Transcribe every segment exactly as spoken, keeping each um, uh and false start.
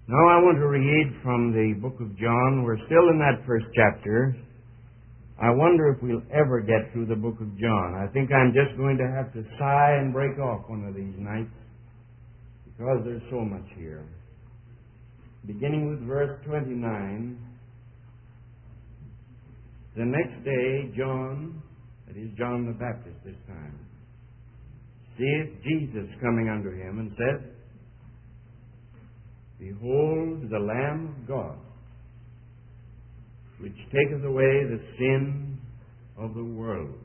Now I want to read from the book of John. We're still in that first chapter. I wonder if we'll ever get through the book of John. I think I'm just going to have to sigh and break off one of these nights because there's so much here. Beginning with verse twenty-nine. The next day, John, that is John the Baptist this time, seeth Jesus coming unto him and said, Behold the Lamb of God, which taketh away the sin of the world.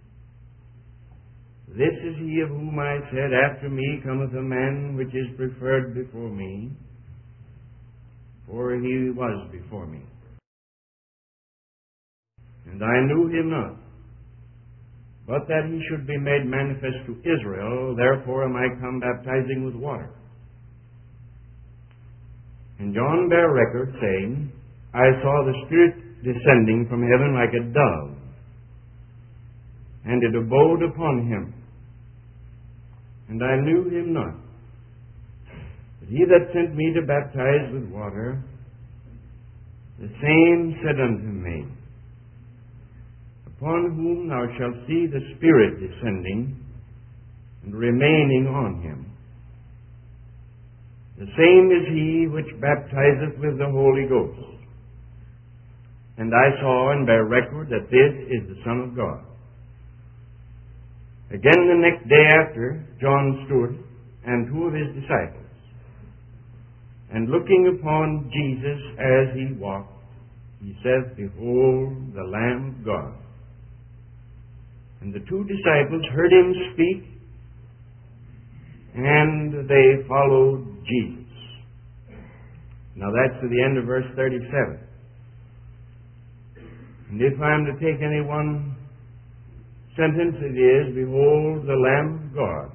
This is he of whom I said, After me cometh a man which is preferred before me, for he was before me. And I knew him not, but that he should be made manifest to Israel, therefore am I come baptizing with water. And John bare record, saying, I saw the Spirit descending from heaven like a dove, and it abode upon him. And I knew him not. But he that sent me to baptize with water, the same said unto me, Upon whom thou shalt see the Spirit descending and remaining on him. The same is he which baptizeth with the Holy Ghost. And I saw and bear record that this is the Son of God. Again the next day after, John stood, and two of his disciples, and looking upon Jesus as he walked, he said, Behold the Lamb of God. And the two disciples heard him speak, and they followed Jesus. Now that's to the end of verse thirty-seven. And if I'm to take any one sentence, it is, Behold the Lamb of God,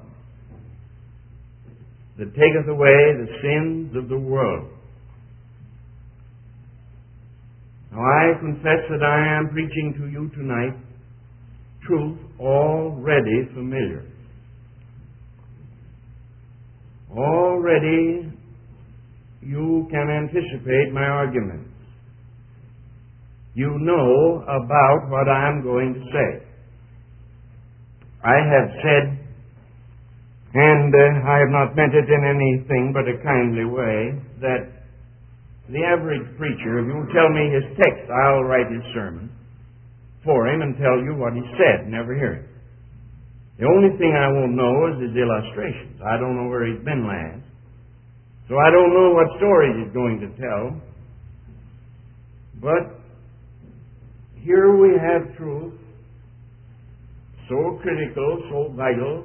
that taketh away the sins of the world. Now I confess that I am preaching to you tonight truth already familiar. Already you can anticipate my arguments. You know about what I'm going to say. I have said, and uh, I have not meant it in anything but a kindly way, that the average preacher, if you tell me his text, I'll write his sermon for him and tell you what he said, never hear him. The only thing I won't know is his illustrations. I don't know where he's been last. So I don't know what stories he's going to tell. But here we have truth, so critical, so vital,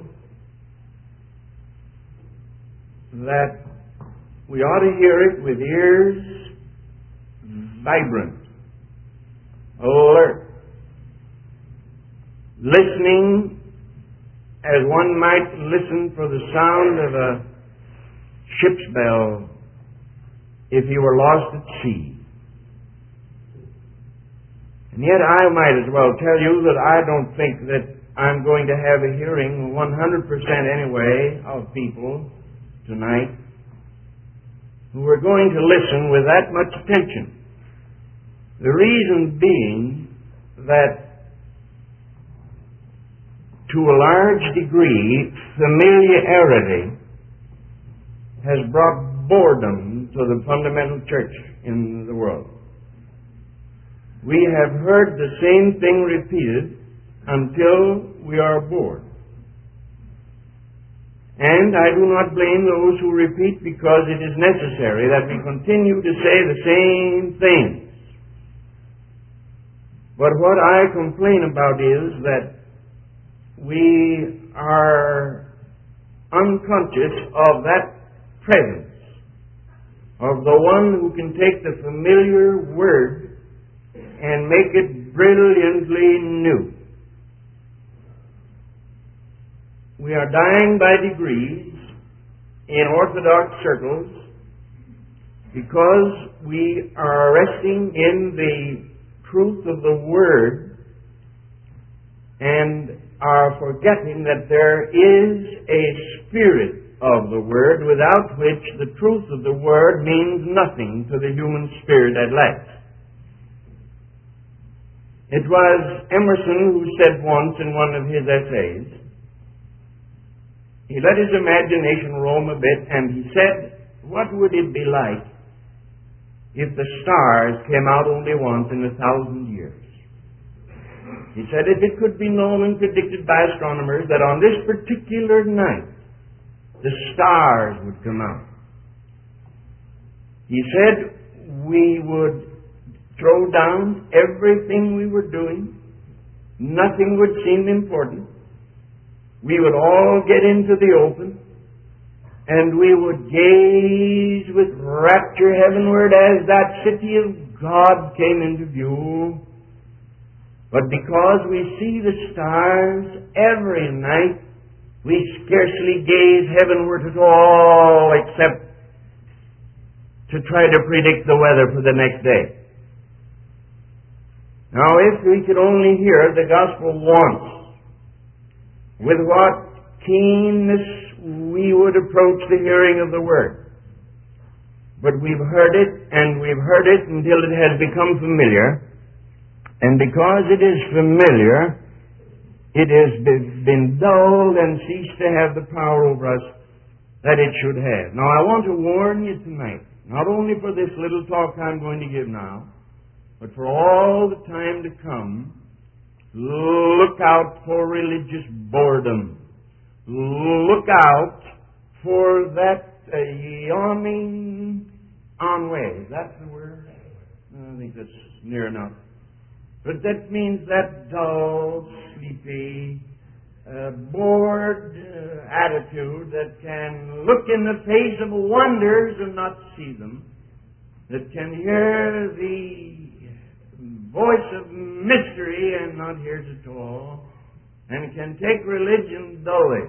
that we ought to hear it with ears vibrant, alert, listening as one might listen for the sound of a ship's bell if he were lost at sea. And yet I might as well tell you that I don't think that I'm going to have a hearing, one hundred percent anyway, of people tonight who are going to listen with that much attention. The reason being that to a large degree, familiarity has brought boredom to the fundamental church in the world. We have heard the same thing repeated until we are bored. And I do not blame those who repeat, because it is necessary that we continue to say the same things. But what I complain about is that we are unconscious of that presence of the one who can take the familiar word and make it brilliantly new. We are dying by degrees in Orthodox circles because we are resting in the truth of the Word and are forgetting that there is a Spirit of the Word, without which the truth of the Word means nothing to the human spirit at last. It was Emerson who said once in one of his essays, he let his imagination roam a bit, and he said, what would it be like if the stars came out only once in a thousand years? He said, if it could be known and predicted by astronomers that on this particular night the stars would come out, he said, we would throw down everything we were doing. Nothing would seem important. We would all get into the open, and we would gaze with rapture heavenward as that city of God came into view. But because we see the stars every night, we scarcely gaze heavenward at all except to try to predict the weather for the next day. Now, if we could only hear the gospel once, with what keenness we would approach the hearing of the Word. But we've heard it, and we've heard it until it has become familiar. And because it is familiar, it has been dulled and ceased to have the power over us that it should have. Now, I want to warn you tonight, not only for this little talk I'm going to give now, but for all the time to come, look out for religious boredom. Look out for that uh, yawning ennui. Is that the word? I think that's near enough. But that means that dull, sleepy, uh, bored uh, attitude that can look in the face of wonders and not see them, that can hear the voice of mystery and not hear it at all, and can take religion dully.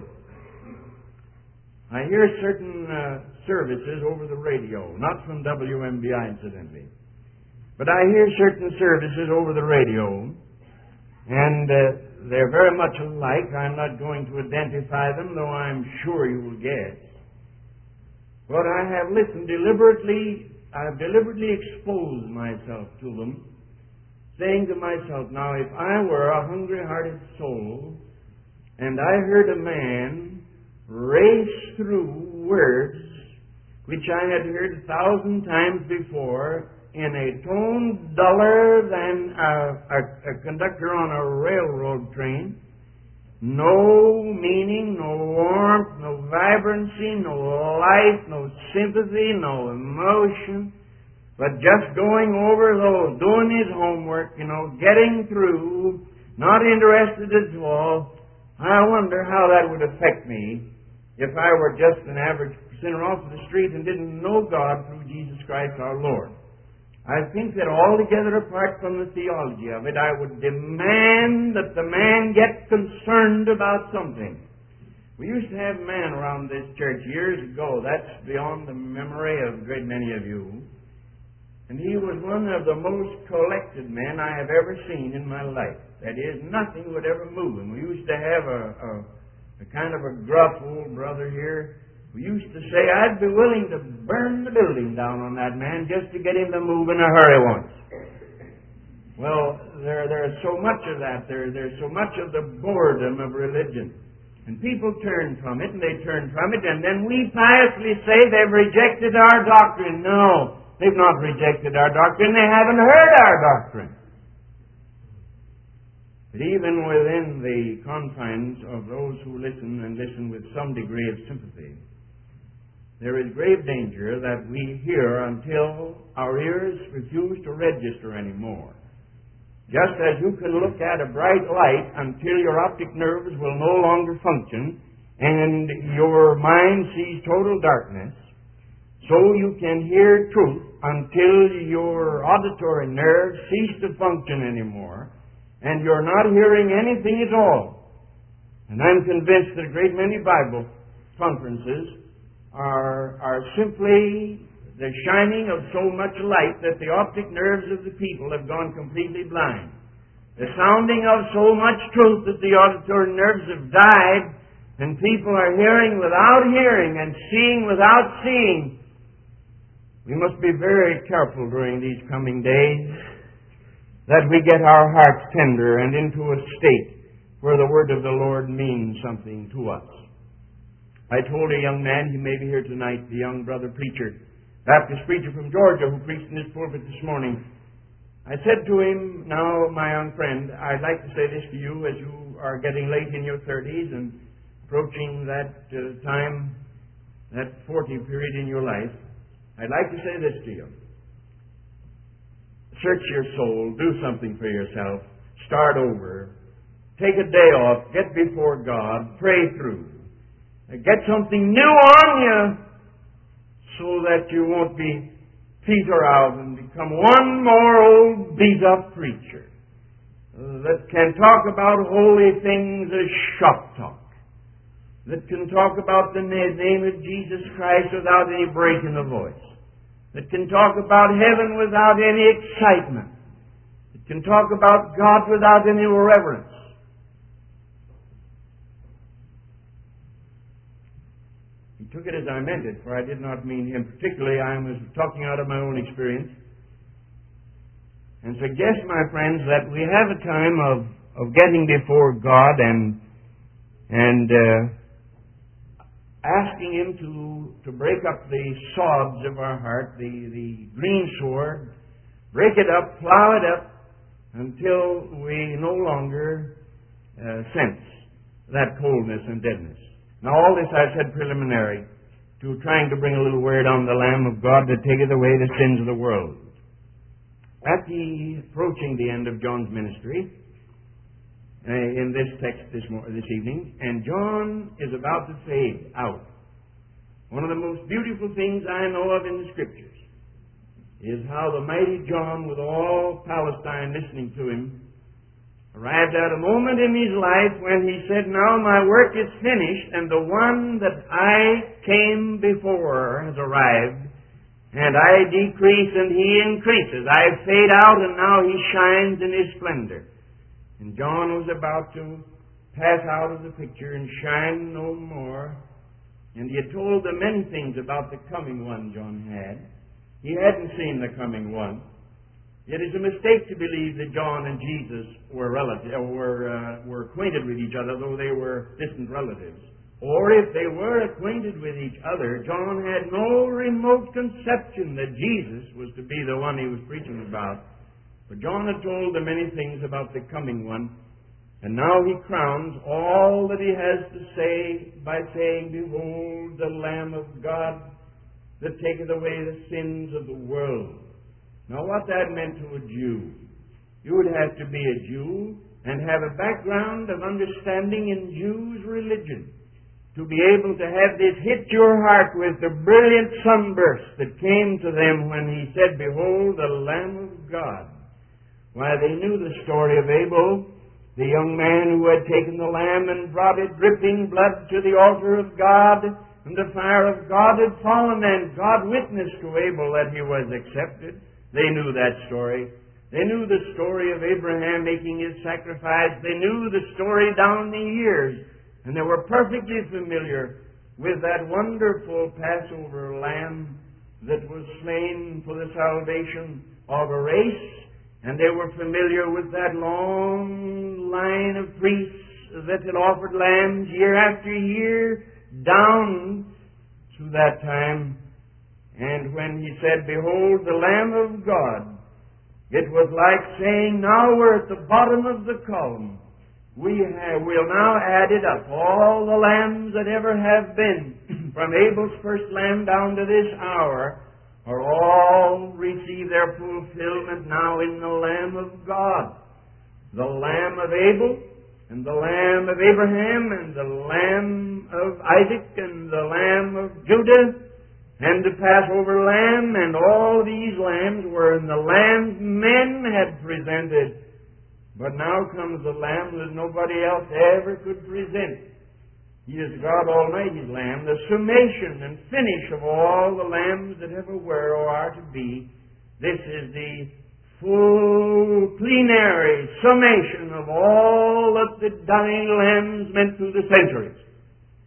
I hear certain uh, services over the radio, not from W M B I incidentally, but I hear certain services over the radio, and uh, they're very much alike. I'm not going to identify them, though I'm sure you will guess. But I have listened deliberately, I've deliberately exposed myself to them, saying to myself, now if I were a hungry-hearted soul, and I heard a man race through words which I had heard a thousand times before in a tone duller than a, a, a conductor on a railroad train, no meaning, no warmth, no vibrancy, no life, no sympathy, no emotion, but just going over those, doing his homework, you know, getting through, not interested at all. I wonder how that would affect me if I were just an average sinner off the street and didn't know God through Jesus Christ our Lord. I think that altogether apart from the theology of it, I would demand that the man get concerned about something. We used to have a man around this church years ago. That's beyond the memory of a great many of you. And he was one of the most collected men I have ever seen in my life. That is, nothing would ever move him. We used to have a, a, a kind of a gruff old brother here. We used to say, I'd be willing to burn the building down on that man just to get him to move in a hurry once. Well, there, there's so much of that. There, there's so much of the boredom of religion. And people turn from it, and they turn from it, and then we piously say they've rejected our doctrine. No. They've not rejected our doctrine. They haven't heard our doctrine. But even within the confines of those who listen and listen with some degree of sympathy, there is grave danger that we hear until our ears refuse to register anymore. Just as you can look at a bright light until your optic nerves will no longer function and your mind sees total darkness, so you can hear truth until your auditory nerves cease to function anymore, and you're not hearing anything at all. And I'm convinced that a great many Bible conferences are, are simply the shining of so much light that the optic nerves of the people have gone completely blind. The sounding of so much truth that the auditory nerves have died and people are hearing without hearing and seeing without seeing, we must be very careful during these coming days that we get our hearts tender and into a state where the word of the Lord means something to us. I told a young man, he may be here tonight, the young brother preacher, Baptist preacher from Georgia who preached in this pulpit this morning. I said to him, now, my young friend, I'd like to say this to you as you are getting late in your thirties and approaching that uh, time, that forty period in your life. I'd like to say this to you. Search your soul. Do something for yourself. Start over. Take a day off. Get before God. Pray through. Get something new on you so that you won't be peter out and become one more old beat-up preacher uh, that can talk about holy things as shop talk, that can talk about the name of Jesus Christ without any break in the voice, that can talk about heaven without any excitement, that can talk about God without any reverence. He took it as I meant it, for I did not mean him particularly. I was talking out of my own experience. And suggest, my friends, that we have a time of, of getting before God and and uh, asking Him to, to break up the sods of our heart, the, the green sword, break it up, plow it up, until we no longer uh, sense that coldness and deadness. Now, all this I've said preliminary to trying to bring a little word on the Lamb of God that taketh away the sins of the world. At the approaching the end of John's ministry, uh, in this text this, mo- this evening, and John is about to fade out. One of the most beautiful things I know of in the Scriptures is how the mighty John, with all Palestine listening to him, arrived at a moment in his life when he said, now my work is finished, and the one that I came before has arrived, and I decrease and he increases. I fade out, and now he shines in his splendor. And John was about to pass out of the picture and shine no more. And he had told them many things about the coming one John had. He hadn't seen the coming one. It is a mistake to believe that John and Jesus were relative, or were, uh, were acquainted with each other, though they were distant relatives. Or if they were acquainted with each other, John had no remote conception that Jesus was to be the one he was preaching about. But John had told them many things about the coming one, and now he crowns all that he has to say by saying, behold, the Lamb of God that taketh away the sins of the world. Now, what that meant to a Jew, you would have to be a Jew and have a background of understanding in Jews' religion to be able to have this hit your heart with the brilliant sunburst that came to them when he said, behold, the Lamb of God. Why, they knew the story of Abel, the young man who had taken the lamb and brought it dripping blood to the altar of God, and the fire of God had fallen, and God witnessed to Abel that he was accepted. They knew that story. They knew the story of Abraham making his sacrifice. They knew the story down the years. And they were perfectly familiar with that wonderful Passover lamb that was slain for the salvation of a race. And they were familiar with that long line of priests that had offered lambs year after year down to that time. And when he said, behold, the Lamb of God, it was like saying, now we're at the bottom of the column. We have, we'll now add it up. All the lambs that ever have been, from Abel's first lamb down to this hour, are all receive their fulfillment now in the Lamb of God. The Lamb of Abel, and the Lamb of Abraham, and the Lamb of Isaac, and the Lamb of Judah, and the Passover lamb, and all these lambs were in the lambs men had presented. But now comes the lamb that nobody else ever could present. He is God Almighty's lamb, the summation and finish of all the lambs that ever were or are to be. This is the full plenary summation of all that the dying lambs meant through the centuries.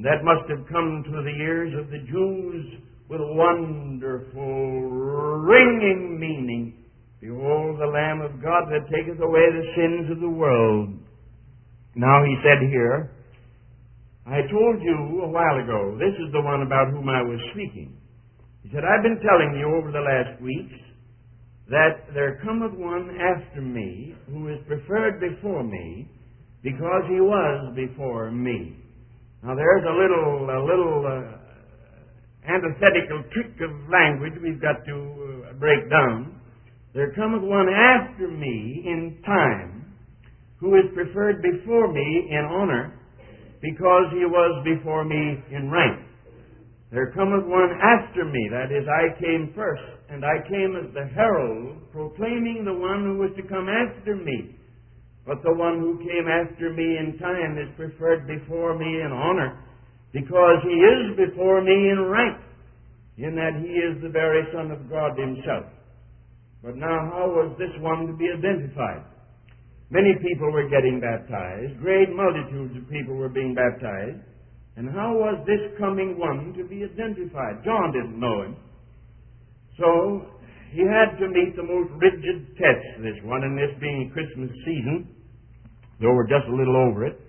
And that must have come to the ears of the Jews with wonderful, ringing meaning. Behold, the Lamb of God that taketh away the sins of the world. Now he said here, I told you a while ago, this is the one about whom I was speaking. He said, I've been telling you over the last weeks that there cometh one after me who is preferred before me because he was before me. Now there's a little, a little uh, antithetical trick of language we've got to uh, break down. There cometh one after me in time who is preferred before me in honor because he was before me in rank. There cometh one after me, that is, I came first, and I came as the herald proclaiming the one who was to come after me. But the one who came after me in time is preferred before me in honor because he is before me in rank, in that he is the very Son of God himself. But now how was this one to be identified? Many people were getting baptized. Great multitudes of people were being baptized. And how was this coming one to be identified? John didn't know him. So he had to meet the most rigid test, this one, and this being Christmas season, though we're just a little over it.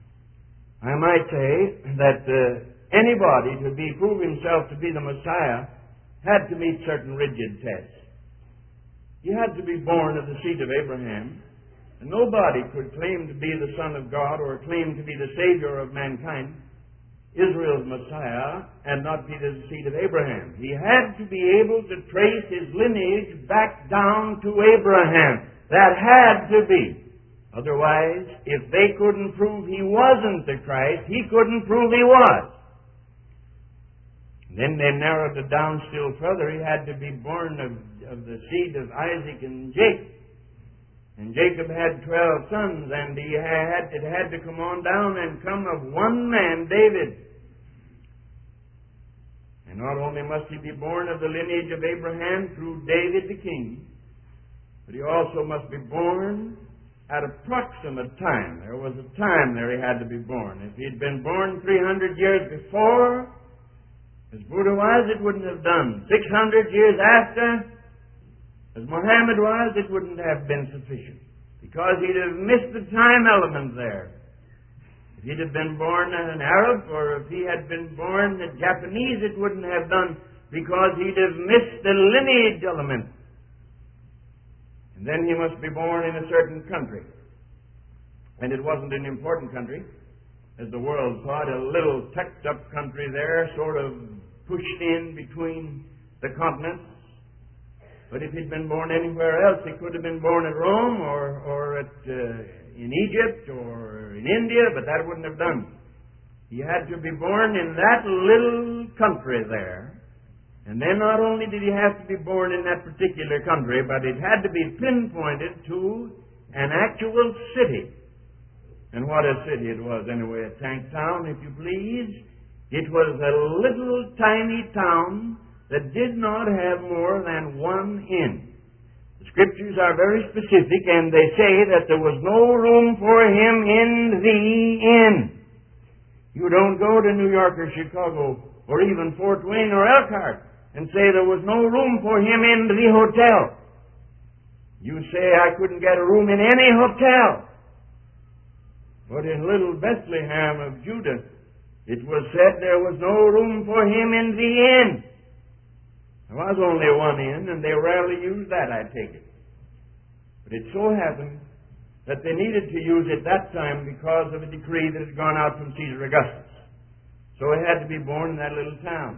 I might say that uh, anybody to be prove himself to be the Messiah had to meet certain rigid tests. He had to be born of the seed of Abraham. And nobody could claim to be the Son of God or claim to be the Savior of mankind, Israel's Messiah, and not be the seed of Abraham. He had to be able to trace his lineage back down to Abraham. That had to be. Otherwise, if they couldn't prove he wasn't the Christ, he couldn't prove he was. Then they narrowed it down still further. He had to be born of, of the seed of Isaac and Jacob. And Jacob had twelve sons, and he had, it had to come on down and come of one man, David. And not only must he be born of the lineage of Abraham through David the king, but he also must be born at a proximate time. There was a time there he had to be born. If he had been born three hundred years before, as Buddha was, it wouldn't have done. six hundred years after, as Muhammad was, it wouldn't have been sufficient, because he'd have missed the time element there. If he'd have been born an Arab, or if he had been born a Japanese, it wouldn't have done, because he'd have missed the lineage element. And then he must be born in a certain country. And it wasn't an important country, as the world thought, a little tucked-up country there, sort of pushed in between the continents. But if he'd been born anywhere else, he could have been born at Rome or, or at, uh, in Egypt or in India, but that wouldn't have done. He had to be born in that little country there. And then not only did he have to be born in that particular country, but it had to be pinpointed to an actual city. And what a city it was anyway, a tank town, if you please. It was a little tiny town that did not have more than one inn. The Scriptures are very specific, and they say that there was no room for him in the inn. You don't go to New York or Chicago or even Fort Wayne or Elkhart and say there was no room for him in the hotel. You say, I couldn't get a room in any hotel. But in little Bethlehem of Judah, it was said there was no room for him in the inn. There was only one inn, and they rarely used that, I take it. But it so happened that they needed to use it that time because of a decree that had gone out from Caesar Augustus. So he had to be born in that little town.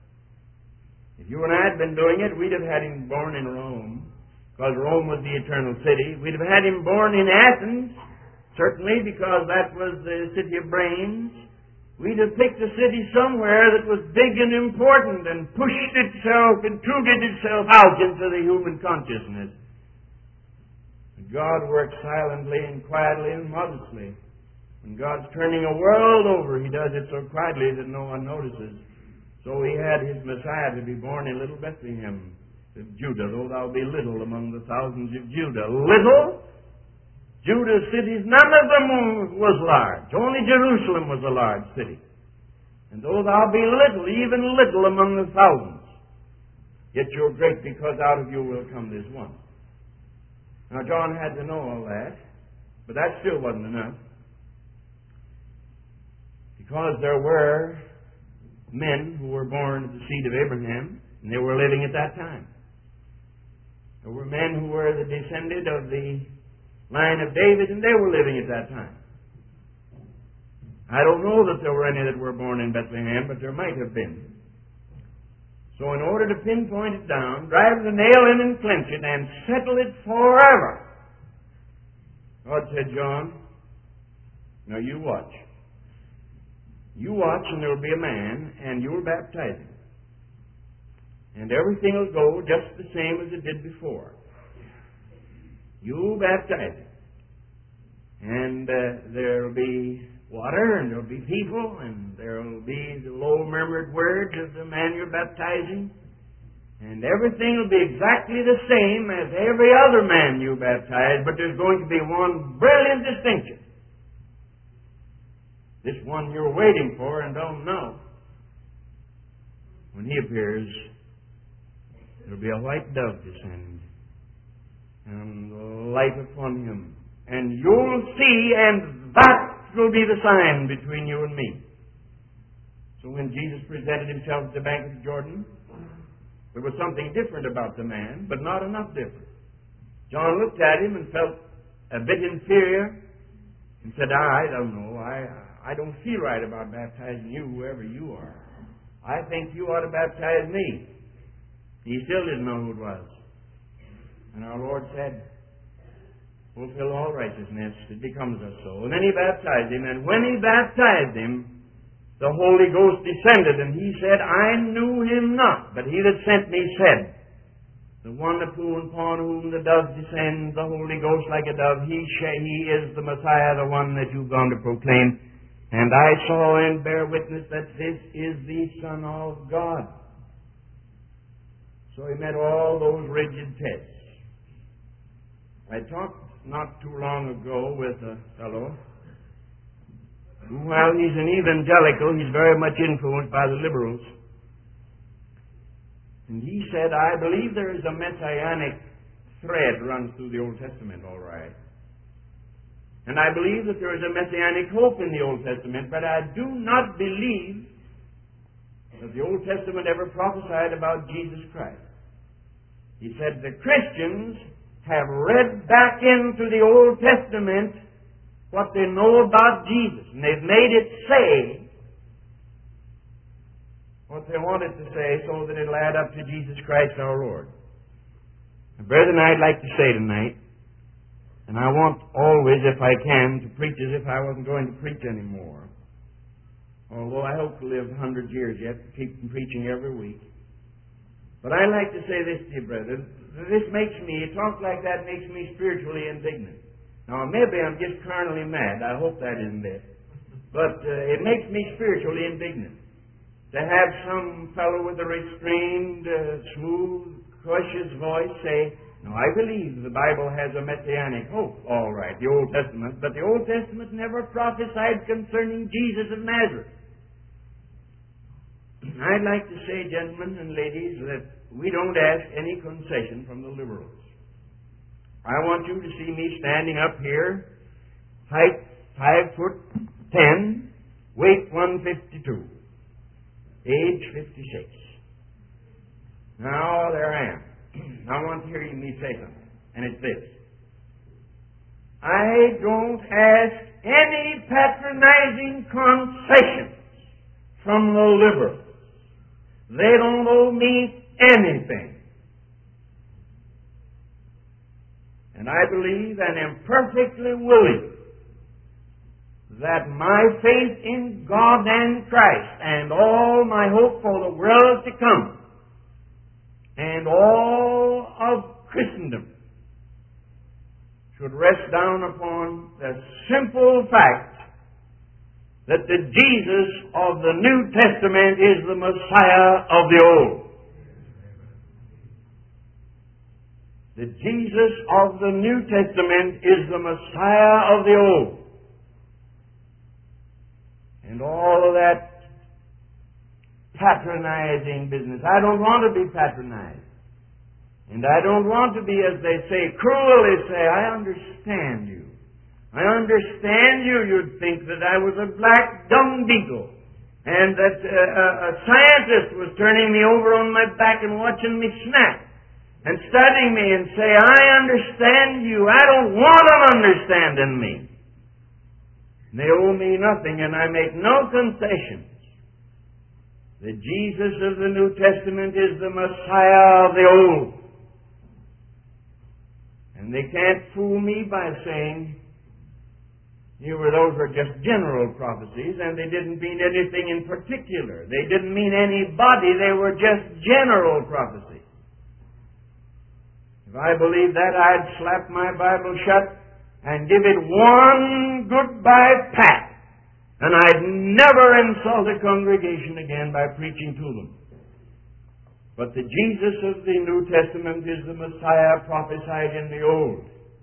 If you and I had been doing it, we'd have had him born in Rome, because Rome was the eternal city. We'd have had him born in Athens, certainly, because that was the city of brains. We'd have picked a city somewhere that was big and important and pushed itself, intruded itself out into the human consciousness. God works silently and quietly and modestly. When God's turning a world over, He does it so quietly that no one notices. So He had His Messiah to be born in little Bethlehem of Judah, though thou be little among the thousands of Judah. Little? Judah's cities, none of them was large. Only Jerusalem was a large city. And though thou be little, even little among the thousands, yet you're great, because out of you will come this one. Now John had to know all that, but that still wasn't enough. Because there were men who were born of the seed of Abraham, and they were living at that time. There were men who were the descendant of the line of David, and they were living at that time. I don't know that there were any that were born in Bethlehem, but there might have been. So in order to pinpoint it down, drive the nail in and clench it and settle it forever, God said, John, now you watch. You watch, and there will be a man, and you'll baptize him. And everything will go just the same as it did before. You'll baptize him. And uh, there will be water, and there will be people, and there will be the low murmured words of the man you're baptizing. And everything will be exactly the same as every other man you baptize, but there's going to be one brilliant distinction. This one you're waiting for and don't know. When he appears, there'll be a white dove descend and light upon him. And you'll see, and that will be the sign between you and me. So when Jesus presented himself at the bank of Jordan, there was something different about the man, but not enough different. John looked at him and felt a bit inferior and said, I don't know, I... I don't feel right about baptizing you, whoever you are. I think you ought to baptize me. He still didn't know who it was. And our Lord said, fulfill all righteousness, it becomes us so. And then he baptized him, and when he baptized him, the Holy Ghost descended, and he said, I knew him not, but he that sent me said, the one upon whom the dove descends, the Holy Ghost like a dove, he, he is the Messiah, the one that you've gone to proclaim. And I saw and bear witness that this is the Son of God. So he met all those rigid tests. I talked not too long ago with a fellow who, while he's an evangelical, he's very much influenced by the liberals. And he said, I believe there is a messianic thread runs through the Old Testament, all right. And I believe that there is a messianic hope in the Old Testament, but I do not believe that the Old Testament ever prophesied about Jesus Christ. He said the Christians have read back into the Old Testament what they know about Jesus, and they've made it say what they want it to say so that it'll add up to Jesus Christ our Lord. And brethren, I'd like to say tonight, and I want always, if I can, to preach as if I wasn't going to preach anymore. Although I hope to live a hundred years yet, to keep preaching every week. But I like to say this to you, brethren. This makes me, a talk like that makes me spiritually indignant. Now, maybe I'm just carnally mad. I hope that isn't it. But uh, it makes me spiritually indignant to have some fellow with a restrained, uh, smooth, cautious voice say, now, I believe the Bible has a messianic hope, all right, the Old Testament, but the Old Testament never prophesied concerning Jesus of Nazareth. I'd like to say, gentlemen and ladies, that we don't ask any concession from the liberals. I want you to see me standing up here, height five foot ten, weight one fifty-two, age fifty-six. Now, there I am. I want to hear you me say something, and it's this. I don't ask any patronizing concessions from the liberals. They don't owe me anything. And I believe and am perfectly willing that my faith in God and Christ and all my hope for the world to come and all of Christendom should rest down upon the simple fact that the Jesus of the New Testament is the Messiah of the Old. The Jesus of the New Testament is the Messiah of the Old. And all of that patronizing business. I don't want to be patronized. And I don't want to be, as they say, cruelly say, I understand you. I understand you. You'd think that I was a black dung beetle and that uh, a, a scientist was turning me over on my back and watching me snap and studying me and say, I understand you. I don't want them understanding me. They owe me nothing, and I make no concessions. The Jesus of the New Testament is the Messiah of the Old. And they can't fool me by saying, you were, those were just general prophecies, and they didn't mean anything in particular. They didn't mean anybody. They were just general prophecies. If I believed that, I'd slap my Bible shut and give it one goodbye pat. And I'd never insult a congregation again by preaching to them. But the Jesus of the New Testament is the Messiah prophesied in the Old.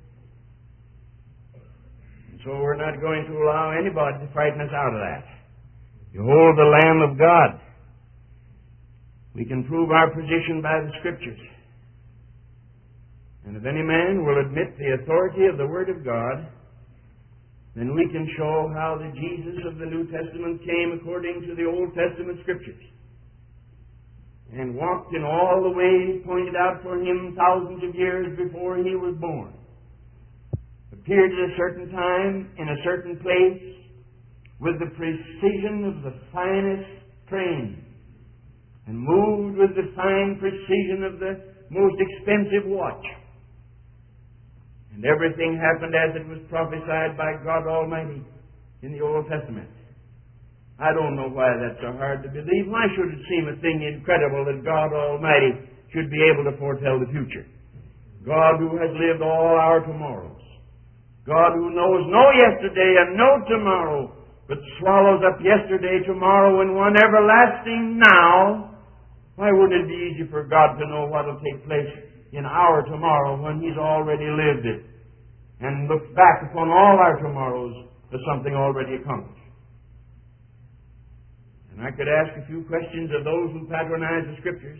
And so we're not going to allow anybody to frighten us out of that. Behold the Lamb of God. We can prove our position by the Scriptures. And if any man will admit the authority of the Word of God, then we can show how the Jesus of the New Testament came according to the Old Testament Scriptures and walked in all the ways pointed out for him thousands of years before he was born. Appeared at a certain time in a certain place with the precision of the finest train and moved with the fine precision of the most expensive watch. And everything happened as it was prophesied by God Almighty in the Old Testament. I don't know why that's so hard to believe. Why should it seem a thing incredible that God Almighty should be able to foretell the future? God who has lived all our tomorrows. God who knows no yesterday and no tomorrow, but swallows up yesterday, tomorrow, and one everlasting now. Why wouldn't it be easy for God to know what will take place in our tomorrow when He's already lived it and looked back upon all our tomorrows as something already accomplished? And I could ask a few questions of those who patronize the Scriptures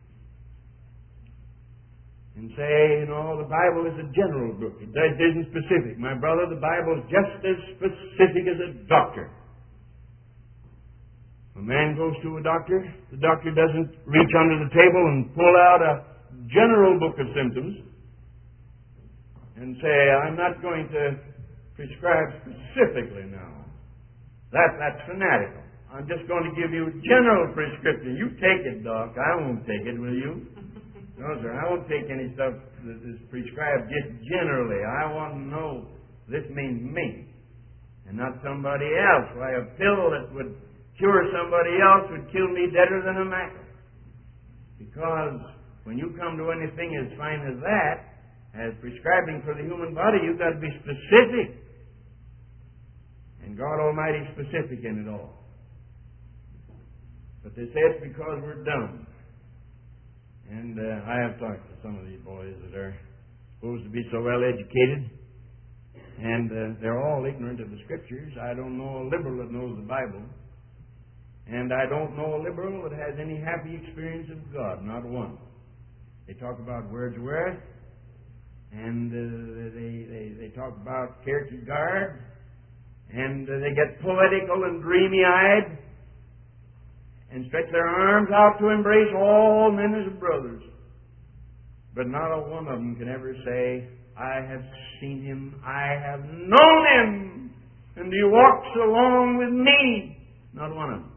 and say, you know, the Bible is a general book. It isn't specific. My brother, the Bible is just as specific as a doctor. A man goes to a doctor, the doctor doesn't reach under the table and pull out a general book of symptoms and say, I'm not going to prescribe specifically now. That, that's fanatical. I'm just going to give you a general prescription. You take it, Doc. I won't take it, will you? No, sir. I won't take any stuff that is prescribed just generally. I want to know this means me and not somebody else. Why, a pill that would cure somebody else would kill me deader than a mackerel. Because when you come to anything as fine as that, as prescribing for the human body, you've got to be specific. And God Almighty is specific in it all. But they say it's because we're dumb. And uh, I have talked to some of these boys that are supposed to be so well educated, and uh, they're all ignorant of the Scriptures. I don't know a liberal that knows the Bible, and I don't know a liberal that has any happy experience of God, not one. They talk about Wordsworth, and uh, they, they, they talk about Kierkegaard, and uh, they get poetical and dreamy-eyed, and stretch their arms out to embrace all men as brothers. But not a one of them can ever say, I have seen him, I have known him, and he walks along with me. Not one of them.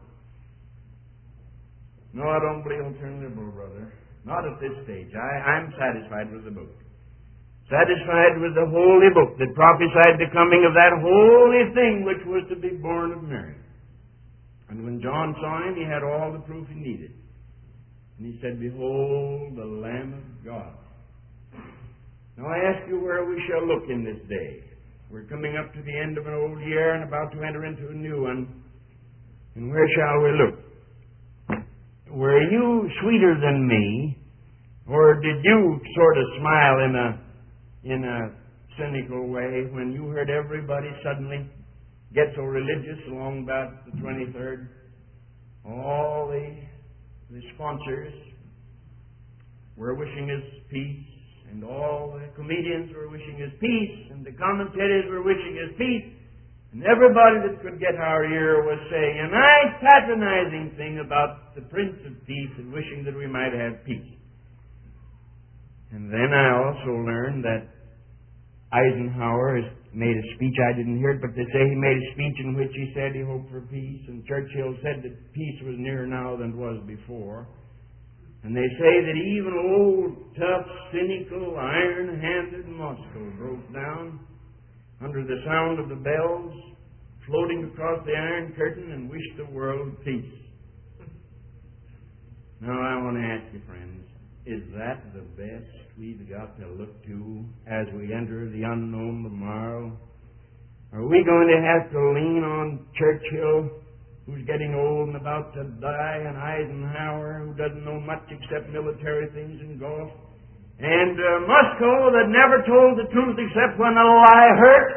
No, I don't believe I'll turn liberal, brother. Not at this stage. I, I'm satisfied with the book. Satisfied with the holy book that prophesied the coming of that holy thing which was to be born of Mary. And when John saw him, he had all the proof he needed. And he said, Behold the Lamb of God. Now I ask you where we shall look in this day. We're coming up to the end of an old year and about to enter into a new one. And where shall we look? Were you sweeter than me, or did you sort of smile in a in a cynical way when you heard everybody suddenly get so religious along about the twenty-third? all the, the sponsors were wishing us peace, and all the comedians were wishing us peace, and the commentators were wishing us peace, and everybody that could get our ear was saying a nice patronizing thing about the Prince of Peace and wishing that we might have peace. And then I also learned that Eisenhower has made a speech. I didn't hear it, but they say he made a speech in which he said he hoped for peace, and Churchill said that peace was nearer now than it was before. And they say that even old, tough, cynical, iron-handed Moscow broke down under the sound of the bells floating across the Iron Curtain and wished the world peace. Now I want to ask you, friends, is that the best we've got to look to as we enter the unknown tomorrow? Are we going to have to lean on Churchill, who's getting old and about to die, and Eisenhower, who doesn't know much except military things and golf, and uh, Moscow, that never told the truth except when a lie hurt?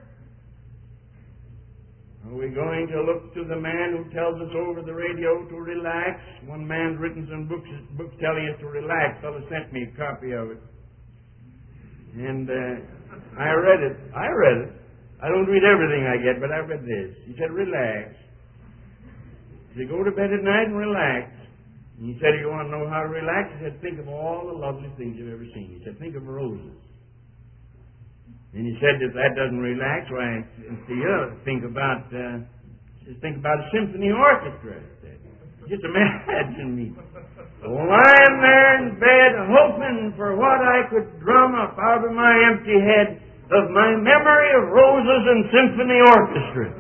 Are we going to look to the man who tells us over the radio to relax? One man's written some books, books telling us to relax. A fellow sent me a copy of it. And uh, I read it. I read it. I don't read everything I get, but I read this. He said, relax. You go to bed at night and relax. And he said, if you want to know how to relax, he said, think of all the lovely things you've ever seen. He said, think of roses. And he said, if that doesn't relax, why, see, uh, think about, uh, just think about a symphony orchestra. He said. Just imagine me lying there in bed hoping for what I could drum up out of my empty head of my memory of roses and symphony orchestras.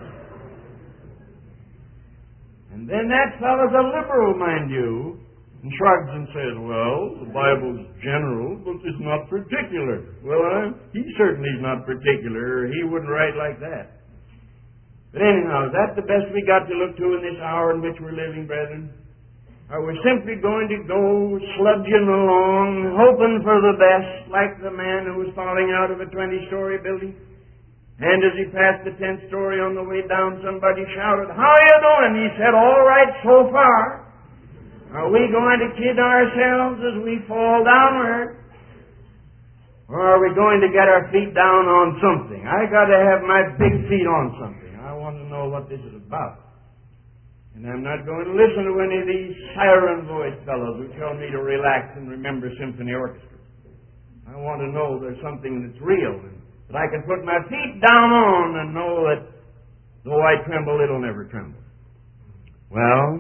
And then that fellow's a liberal, mind you, and shrugs and says, well, the Bible's general, but it's not particular. Well, uh, he certainly is not particular, or he wouldn't write like that. But anyhow, is that the best we got to look to in this hour in which we're living, brethren? Are we simply going to go sludging along, hoping for the best, like the man who was falling out of a twenty-story building? And as he passed the tenth story on the way down, somebody shouted, how are you doing? He said, all right so far. Are we going to kid ourselves as we fall downward? Or are we going to get our feet down on something? I got to have my big feet on something. I want to know what this is about. And I'm not going to listen to any of these siren voice fellows who tell me to relax and remember symphony orchestra. I want to know there's something that's real and that I can put my feet down on and know that though I tremble, it'll never tremble. Well,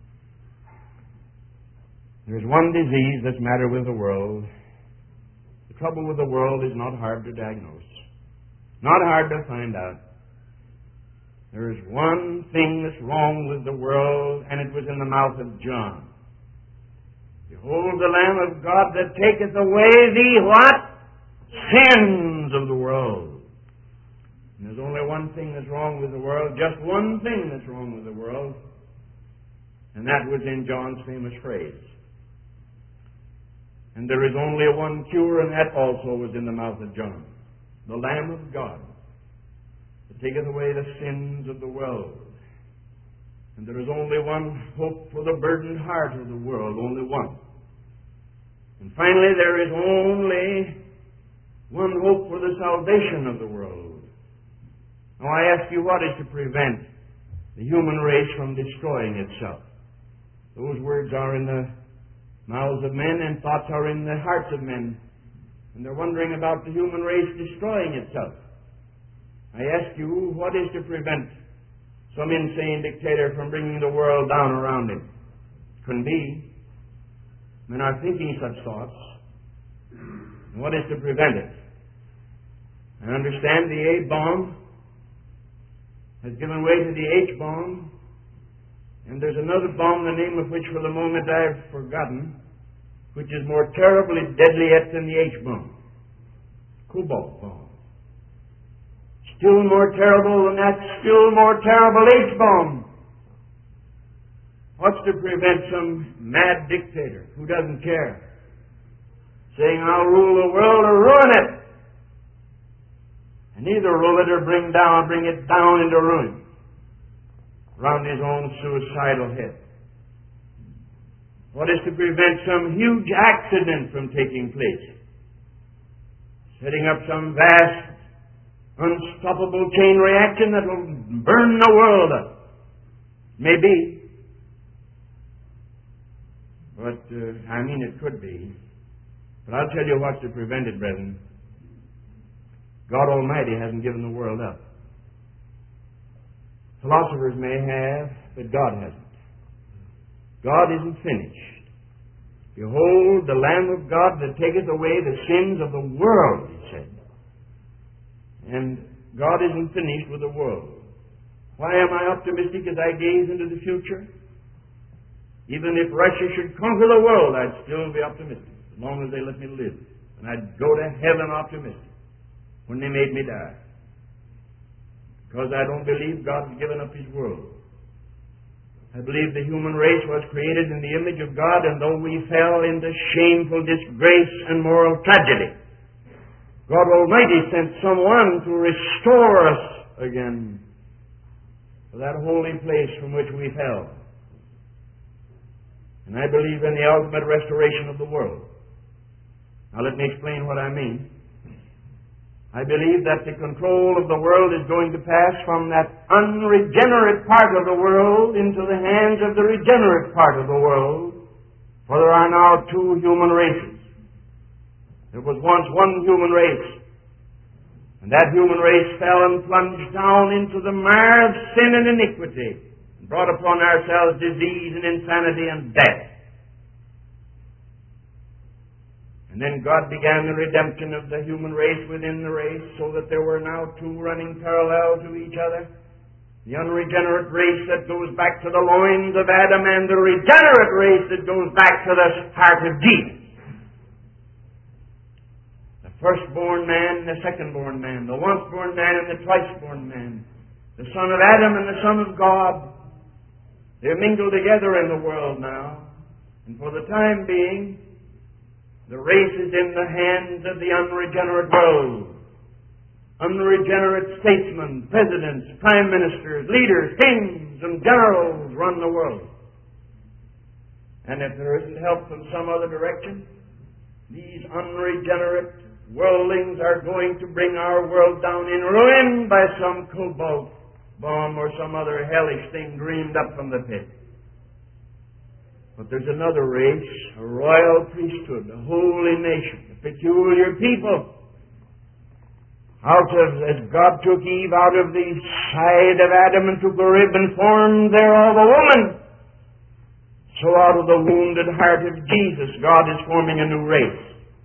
there's one disease that's matter with the world. The trouble with the world is not hard to diagnose, not hard to find out. There is one thing that's wrong with the world, and it was in the mouth of John. Behold the Lamb of God that taketh away the what? Sins of the world. And there's only one thing that's wrong with the world, just one thing that's wrong with the world, and that was in John's famous phrase. And there is only one cure, and that also was in the mouth of John. The Lamb of God that taketh away the sins of the world. And there is only one hope for the burdened heart of the world, only one. And finally, there is only one hope for the salvation of the world. Now I ask you, what is to prevent the human race from destroying itself? Those words are in the mouths of men, and thoughts are in the hearts of men. And they're wondering about the human race destroying itself. I ask you, what is to prevent some insane dictator from bringing the world down around him? Couldn't be. Men are thinking such thoughts. And what is to prevent it? I understand the A-bomb has given way to the H-bomb, and there's another bomb, the name of which for the moment I've forgotten, which is more terribly deadly yet than the H-bomb. Cobalt bomb. Still more terrible than that, still more terrible H-bomb. What's to prevent some mad dictator who doesn't care saying, I'll rule the world or ruin it? And either rule it or bring down, bring it down into ruin around his own suicidal head. What is to prevent some huge accident from taking place? Setting up some vast, unstoppable chain reaction that will burn the world up. Maybe. But, uh, I mean, it could be. But I'll tell you what's to prevent it, brethren. God Almighty hasn't given the world up. Philosophers may have, but God hasn't. God isn't finished. Behold, the Lamb of God that taketh away the sins of the world, he said. And God isn't finished with the world. Why am I optimistic as I gaze into the future? Even if Russia should conquer the world, I'd still be optimistic, as long as they let me live. And I'd go to heaven optimistic when they made me die. Because I don't believe God's given up His world. I believe the human race was created in the image of God, and though we fell into shameful disgrace and moral tragedy, God Almighty sent someone to restore us again to that holy place from which we fell. And I believe in the ultimate restoration of the world. Now let me explain what I mean. I believe that the control of the world is going to pass from that unregenerate part of the world into the hands of the regenerate part of the world. For there are now two human races. There was once one human race. And that human race fell and plunged down into the mire of sin and iniquity, and brought upon ourselves disease and insanity and death. And then God began the redemption of the human race within the race, so that there were now two running parallel to each other. The unregenerate race that goes back to the loins of Adam, and the regenerate race that goes back to the heart of Jesus. The firstborn man and the secondborn man, the once-born man and the twice-born man, the son of Adam and the son of God. They're mingled together in the world now. And for the time being, the race is in the hands of the unregenerate world. Unregenerate statesmen, presidents, prime ministers, leaders, kings, and generals run the world. And if there isn't help from some other direction, these unregenerate worldlings are going to bring our world down in ruin by some cobalt bomb or some other hellish thing dreamed up from the pit. But there's another race, a royal priesthood, a holy nation, a peculiar people. Out of, as God took Eve out of the side of Adam and took a rib and formed thereof a woman, so out of the wounded heart of Jesus, God is forming a new race.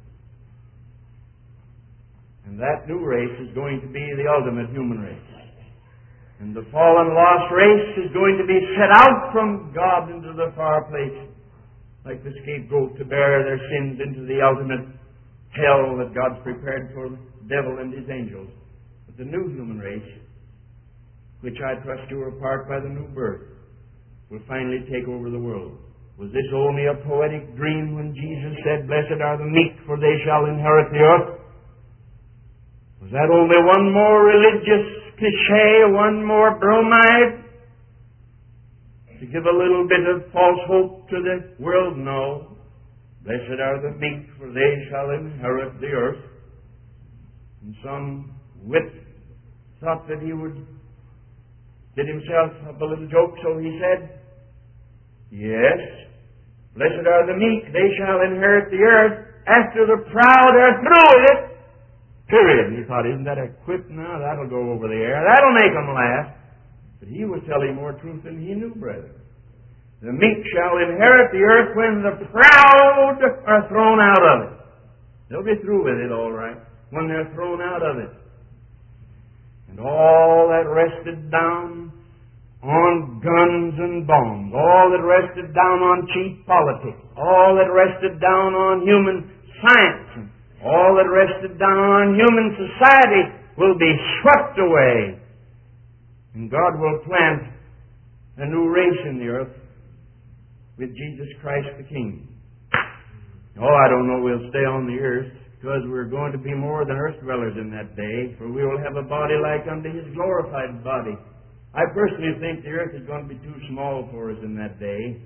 And that new race is going to be the ultimate human race. And the fallen lost race is going to be set out from God into the far place, like the scapegoat to bear their sins into the ultimate hell that God's prepared for the devil and his angels. But the new human race, which I trust you are part by the new birth, will finally take over the world. Was this only a poetic dream when Jesus said, "Blessed are the meek, for they shall inherit the earth"? Was that only one more religious cliche, one more bromide to give a little bit of false hope to the world? No. Blessed are the meek, for they shall inherit the earth. And some wit thought that he would did himself up a little joke, so he said, "Yes, blessed are the meek, they shall inherit the earth after the proud are through with it." Period. And he thought, isn't that a quip? No, that'll go over the air. That'll make them laugh. But he was telling more truth than he knew, brethren. The meek shall inherit the earth when the proud are thrown out of it. They'll be through with it, all right, when they're thrown out of it. And all that rested down on guns and bombs, all that rested down on cheap politics, all that rested down on human science, all that rested down on human society will be swept away. And God will plant a new race in the earth with Jesus Christ the King. Oh, I don't know we'll stay on the earth, because we're going to be more than earth dwellers in that day, for we will have a body like unto His glorified body. I personally think the earth is going to be too small for us in that day.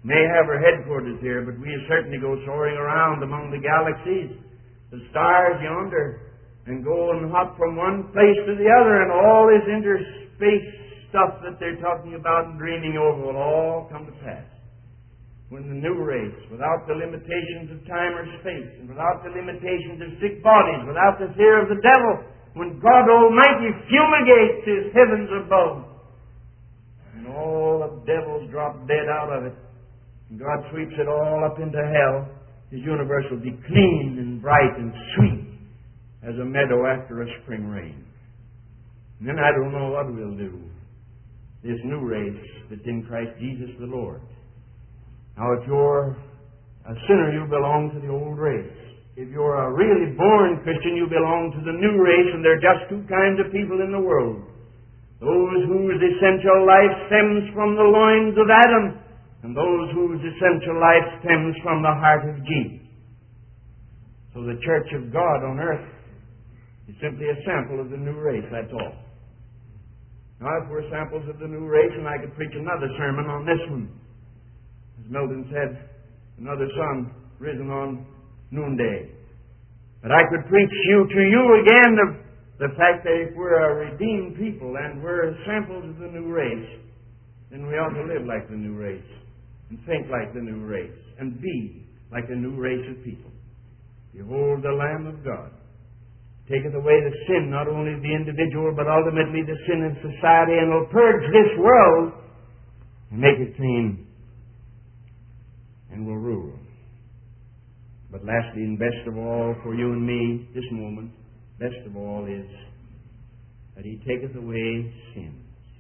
may have our headquarters here, but we certainly go soaring around among the galaxies, the stars yonder, and go and hop from one place to the other, and all this interspace stuff that they're talking about and dreaming over will all come to pass. When the new race, without the limitations of time or space, and without the limitations of sick bodies, without the fear of the devil, when God Almighty fumigates His heavens above, and all the devils drop dead out of it, and God sweeps it all up into hell, His universe will be clean and bright and sweet as a meadow after a spring rain. And then I don't know what we'll do. This new race that's in Christ Jesus the Lord. Now, if you're a sinner, you belong to the old race. If you're a really born Christian, you belong to the new race, and there are just two kinds of people in the world. Those whose essential life stems from the loins of Adam, and those whose essential life stems from the heart of Jesus. So the church of God on earth is simply a sample of the new race, that's all. Now, if we're samples of the new race, and I could preach another sermon on this one. As Milton said, another sun risen on noonday. But I could preach you to you again the, the fact that if we're a redeemed people and we're samples of the new race, then we ought to live like the new race, and think like the new race, and be like the new race of people. Behold the Lamb of God, taketh away the sin, not only of the individual, but ultimately the sin of society, and will purge this world and make it clean, and will rule. But lastly, and best of all for you and me this moment, best of all is that He taketh away sins.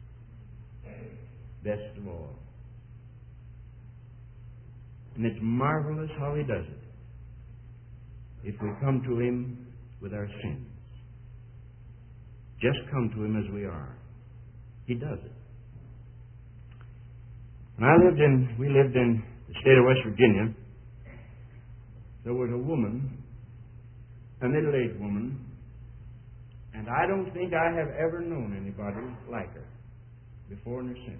Best of all. And it's marvelous how He does it. If we come to Him with our sins. Just come to Him as we are. He does it. When I lived in, we lived in the state of West Virginia, there was a woman, a middle-aged woman, and I don't think I have ever known anybody like her, before nor since.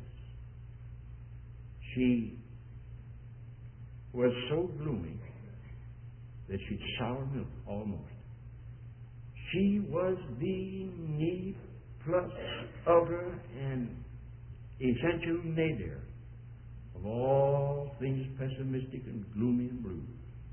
She was so gloomy that she'd sour milk, almost. She was the need plus ultra and essential nadir of all things pessimistic and gloomy and blue.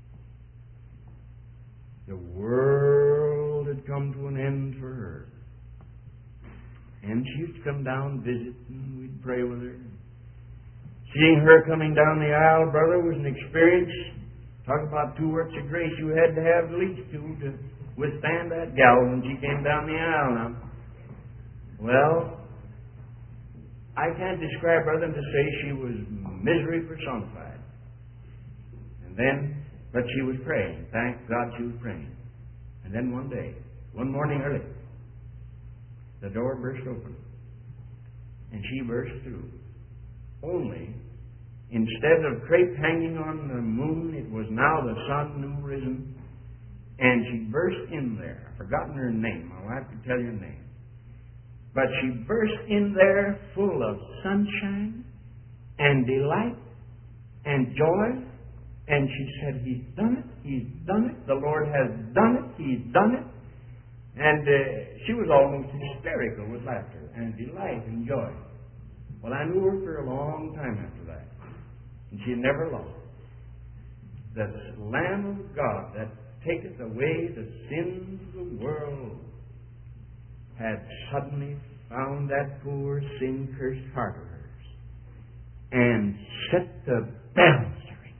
The world had come to an end for her. And she used to come down, visit, and we'd pray with her. Seeing her coming down the aisle, brother, was an experience. Talk about two works of grace. You had to have at least two to withstand that gal when she came down the aisle now. Well, I can't describe her than to say she was misery personified. And then, but she was praying. Thank God she was praying. And then one day, one morning early, the door burst open. And she burst through. Only, instead of crape hanging on the moon, it was now the sun new risen. And she burst in there. I've forgotten her name. I'll have to tell you her name. But she burst in there full of sunshine and delight and joy. And she said, He's done it. He's done it. The Lord has done it. He's done it. And uh, she was almost hysterical with laughter and delight and joy. Well, I knew her for a long time after that. And she never lost it. The Lamb of God that taketh away the sins of the world had suddenly found that poor sin-cursed heart of hers and set the bells to ring.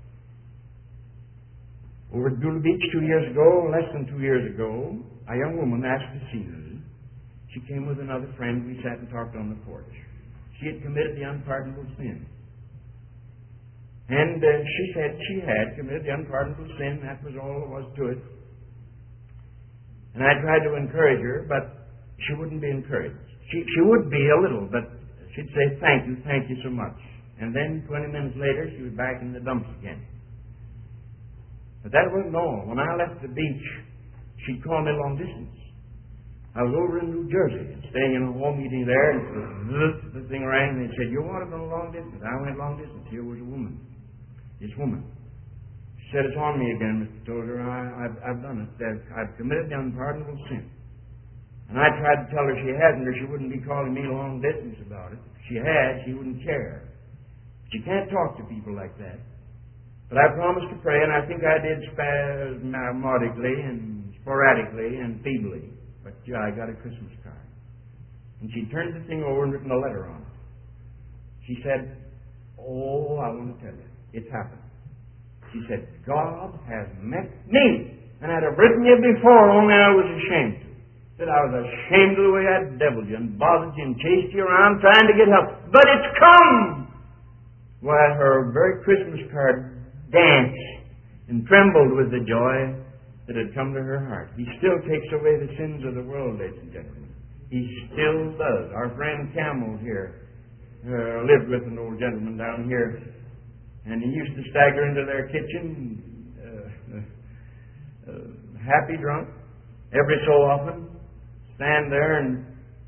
Over at Beulah Beach two years ago, less than two years ago, a young woman asked to see me. She came with another friend. We sat and talked on the porch. She had committed the unpardonable sin. And uh, she said she had committed the unpardonable sin. That was all there was to it. And I tried to encourage her, but she wouldn't be encouraged. She, she would be a little, but she'd say, thank you, thank you so much. And then twenty minutes later, she was back in the dumps again. But that wasn't all. When I left the beach, she'd call me long distance. I was over in New Jersey and staying in a home meeting there, and the, the thing rang, and they said, "You want to go long distance?" I went long distance. Here was a woman. This woman. She said, "It's on me again, Mister Tozer. I, I've, I've done it. I've, I've committed the unpardonable sin." And I tried to tell her she hadn't, or she wouldn't be calling me long distance about it. If she had, she wouldn't care. But you can't talk to people like that. But I promised to pray, and I think I did spasmodically and sporadically and feebly. But yeah, I got a Christmas card. And she turned the thing over and written a letter on it. She said, "Oh, I want to tell you, it's happened." She said, "God has met me. And I'd have written you before, only I was ashamed to. Said I was ashamed of the way I deviled you and bothered you and chased you around trying to get help. But it's come!" Why, her very Christmas card danced and trembled with the joy that had come to her heart. He still takes away the sins of the world, ladies and gentlemen. He still does. Our friend Camel here uh, lived with an old gentleman down here, and he used to stagger into their kitchen, uh, uh, uh, happy drunk, every so often, stand there and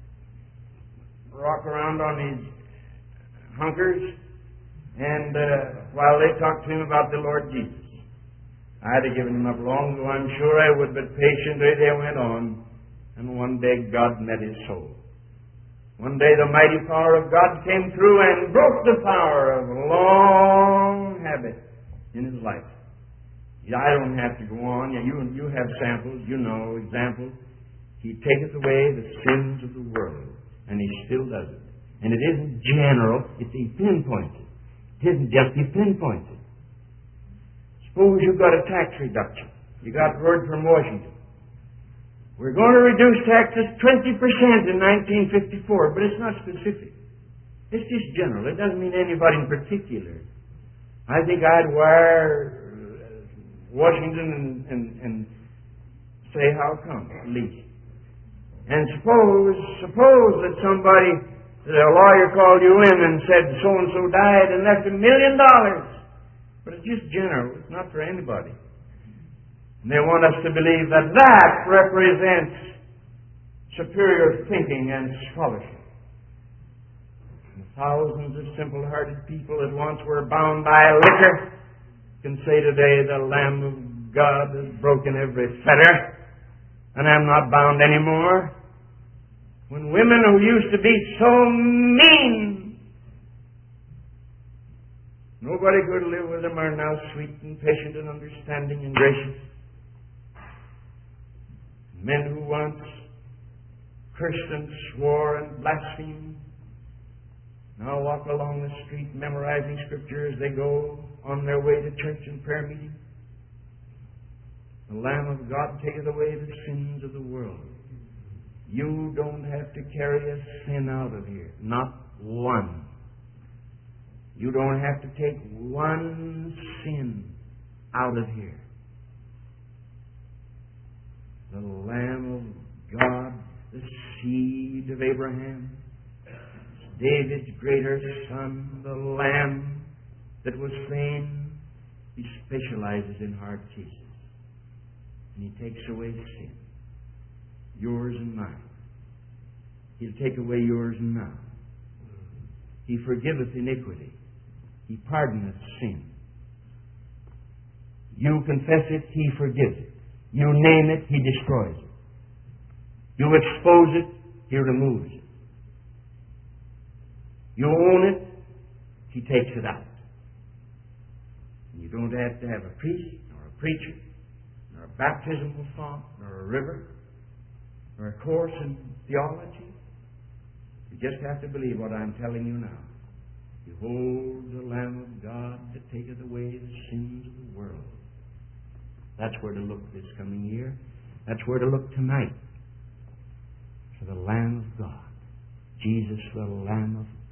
rock around on his hunkers, and uh, while they talked to him about the Lord Jesus. I'd have given him up long ago, I'm sure I would, but patiently they went on, and one day God met his soul. One day the mighty power of God came through and broke the power of a long habit in his life. I don't have to go on. You, you have samples, you know, examples. He taketh away the sins of the world, and he still does it. And it isn't general, it's he pinpoints it. It isn't just he pinpoints it. Suppose you got a tax reduction. You got word from Washington. We're going to reduce taxes twenty percent in nineteen fifty-four, but it's not specific. It's just general. It doesn't mean anybody in particular. I think I'd wire Washington and, and, and say how come, at least. And suppose, suppose that somebody, that a lawyer called you in and said so-and-so died and left a million dollars. But it's just general. It's not for anybody. And they want us to believe that that represents superior thinking and scholarship. And thousands of simple-hearted people that once were bound by liquor can say today, the Lamb of God has broken every fetter, and I'm not bound anymore. When women who used to be so mean, nobody could live with them, are now sweet and patient and understanding and gracious. Men who once cursed and swore and blasphemed now walk along the street memorizing Scripture as they go on their way to church and prayer meeting. The Lamb of God taketh away the sins of the world. You don't have to carry a sin out of here. Not one. You don't have to take one sin out of here. The Lamb of God, the seed of Abraham, David's greater son, the Lamb that was slain. He specializes in hard cases. And he takes away sin. Yours and mine. He'll take away yours and mine. He forgiveth iniquity. He pardoneth sin. You confess it, He forgives it. You name it, He destroys it. You expose it, He removes it. You own it, He takes it out. And you don't have to have a priest, nor a preacher, nor a baptismal font, nor a river, nor a course in theology. You just have to believe what I'm telling you now. Behold the Lamb of God that taketh away the sins of the world. That's where to look this coming year. That's where to look tonight. For the Lamb of God. Jesus, the Lamb of